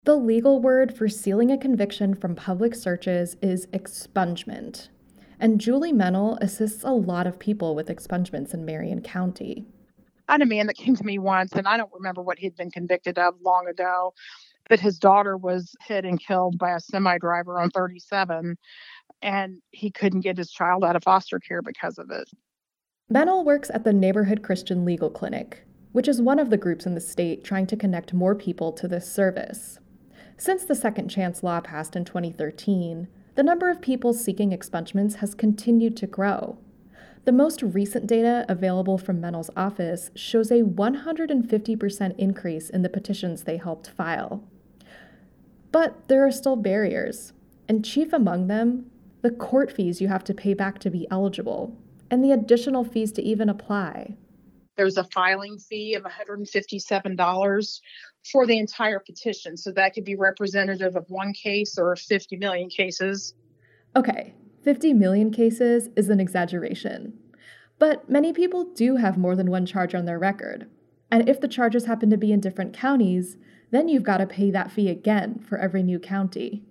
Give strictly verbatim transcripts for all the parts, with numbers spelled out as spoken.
The legal word for sealing a conviction from public searches is expungement. And Julie Mennel assists a lot of people with expungements in Marion County. I had a man that came to me once, and I don't remember what he'd been convicted of long ago, but his daughter was hit and killed by a semi driver on thirty-seven, and he couldn't get his child out of foster care because of it. Mennel works at the Neighborhood Christian Legal Clinic, which is one of the groups in the state trying to connect more people to this service. Since the Second Chance Law passed in twenty thirteen, the number of people seeking expungements has continued to grow. The most recent data available from Mennel's office shows a one hundred fifty percent increase in the petitions they helped file. But there are still barriers, and chief among them, the court fees you have to pay back to be eligible, and the additional fees to even apply. There's a filing fee of one hundred fifty-seven dollars for the entire petition, so that could be representative of one case or fifty million cases. Okay, fifty million cases is an exaggeration. But many people do have more than one charge on their record. And if the charges happen to be in different counties, then you've got to pay that fee again for every new county.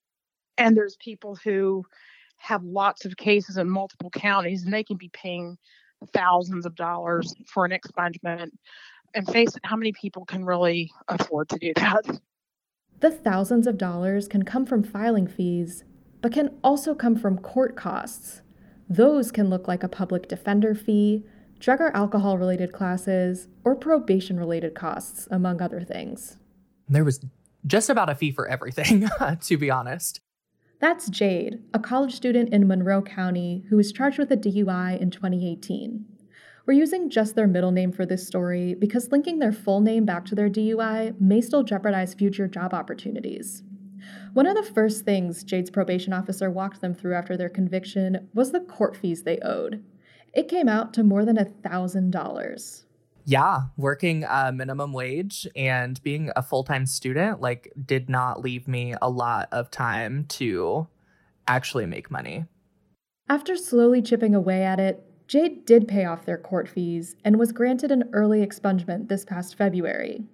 And there's people who have lots of cases in multiple counties, and they can be paying thousands of dollars for an expungement. And face it, how many people can really afford to do that? The thousands of dollars can come from filing fees, but can also come from court costs. Those can look like a public defender fee, drug or alcohol-related classes, or probation-related costs, among other things. There was just about a fee for everything, to be honest. That's Jade, a college student in Monroe County who was charged with a D U I in twenty eighteen. We're using just their middle name for this story because linking their full name back to their D U I may still jeopardize future job opportunities. One of the first things Jade's probation officer walked them through after their conviction was the court fees they owed. It came out to more than one thousand dollars. Yeah, working a minimum wage and being a full-time student, like, did not leave me a lot of time to actually make money. After slowly chipping away at it, Jade did pay off their court fees and was granted an early expungement this past February.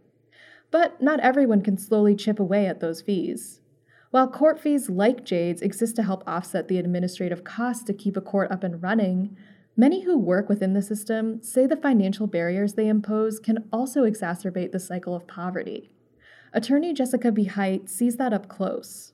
But not everyone can slowly chip away at those fees. While court fees like Jade's exist to help offset the administrative costs to keep a court up and running, many who work within the system say the financial barriers they impose can also exacerbate the cycle of poverty. Attorney Jessica B. Height sees that up close.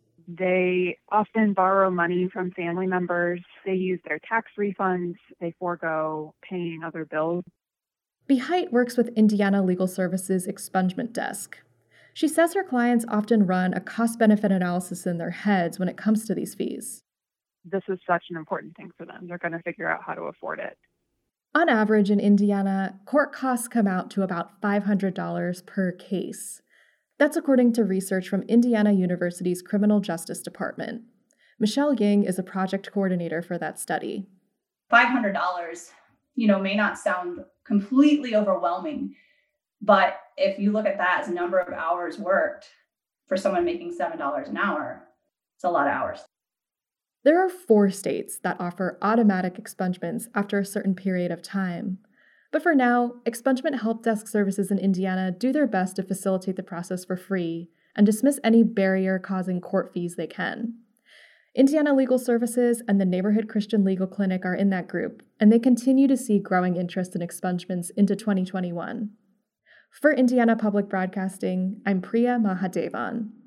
They often borrow money from family members. They use their tax refunds. They forego paying other bills. B. Height works with Indiana Legal Services Expungement Desk. She says her clients often run a cost-benefit analysis in their heads when it comes to these fees. This is such an important thing for them. They're going to figure out how to afford it. On average in Indiana, court costs come out to about five hundred dollars per case. That's according to research from Indiana University's Criminal Justice Department. Michelle Ying is a project coordinator for that study. five hundred dollars, you know, may not sound completely overwhelming, but if you look at that as a number of hours worked for someone making seven dollars an hour, it's a lot of hours. There are four states that offer automatic expungements after a certain period of time. But for now, expungement help desk services in Indiana do their best to facilitate the process for free and dismiss any barrier causing court fees they can. Indiana Legal Services and the Neighborhood Christian Legal Clinic are in that group, and they continue to see growing interest in expungements into twenty twenty-one. For Indiana Public Broadcasting, I'm Priya Mahadevan.